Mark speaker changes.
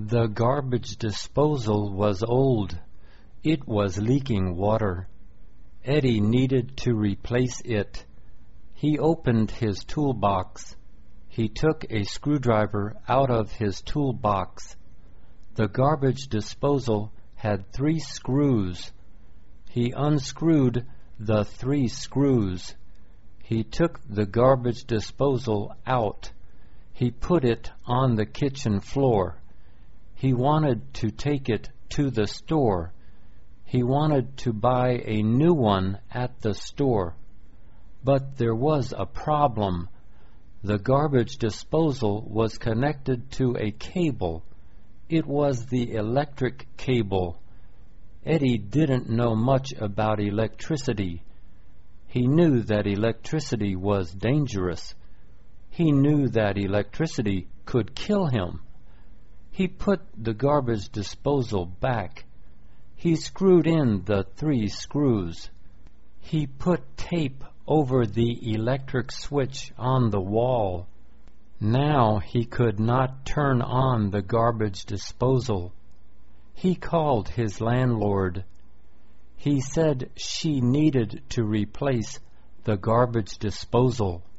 Speaker 1: The garbage disposal was old. It was leaking water. Eddie needed to replace it. He opened his toolbox. He took a screwdriver out of his toolbox. The garbage disposal had 3 screws. He unscrewed the 3 screws. He took the garbage disposal out. He put it on the kitchen floor. He wanted to take it to the store. He wanted to buy a new one at the store. But there was a problem. The garbage disposal was connected to a cable. It was the electric cable. Eddie didn't know much about electricity. He knew that electricity was dangerous. He knew that electricity could kill him. He put the garbage disposal back. He screwed in the 3 screws. He put tape over the electric switch on the wall. Now he could not turn on the garbage disposal. He called his landlord. He said she needed to replace the garbage disposal.